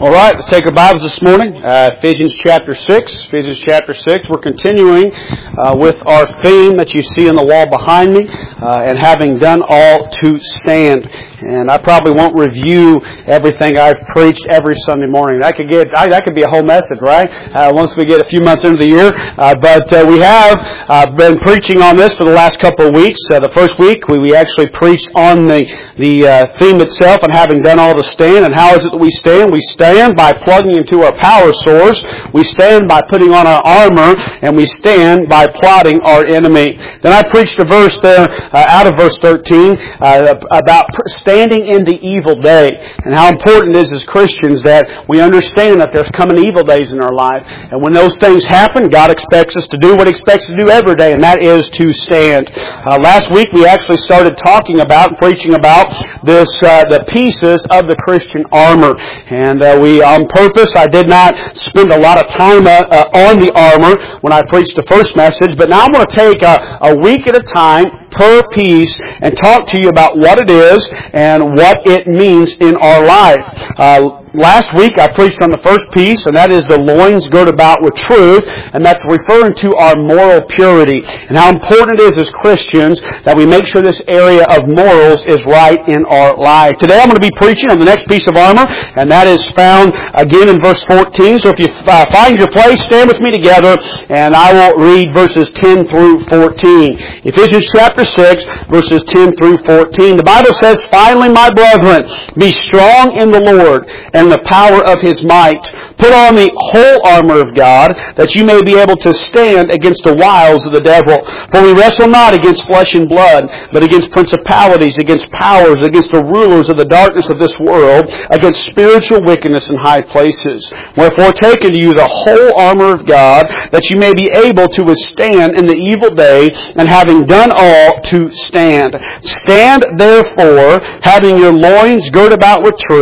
All right, let's take our Bibles this morning. Ephesians chapter 6. Ephesians chapter 6. We're continuing with our theme that you see on the wall behind me, and having done all to stand. And I probably won't review everything I've preached every Sunday morning. That could be a whole message, right? Once we get a few months into the year. But we have been preaching on this for the last couple of weeks. The first week we actually preached on the theme itself and having done all to stand. And how is it that we stand? We stand by plugging into our power source. We stand by putting on our armor, and we stand by plotting our enemy. Then I preached a verse there out of verse 13 about standing in the evil day, and how important it is as Christians that we understand that there's coming evil days in our life. And when those things happen, God expects us to do what He expects to do every day, and that is to stand. Last week we actually started talking about and preaching about this the pieces of the Christian armor. And we, on purpose, I did not spend a lot of time on the armor when I preached the first message, but now I'm going to take a week at a time per piece and talk to you about what it is and what it means in our life. Last week I preached on the first piece, and that is the loins girt about with truth, and that's referring to our moral purity and how important it is as Christians that we make sure this area of morals is right in our life. Today I'm going to be preaching on the next piece of armor, and that is found again in verse 14. So if you find your place, stand with me together, and I will read verses 10 through 14. Ephesians chapter 6, verses 10 through 14. The Bible says, "Finally, my brethren, be strong in the Lord and the power of His might. Put on the whole armor of God, that you may be able to stand against the wiles of the devil. For we wrestle not against flesh and blood, but against principalities, against powers, against the rulers of the darkness of this world, against spiritual wickedness in high places. Wherefore take unto you the whole armor of God, that you may be able to withstand in the evil day, and having done all, to stand. Stand therefore, having your loins girt about with truth,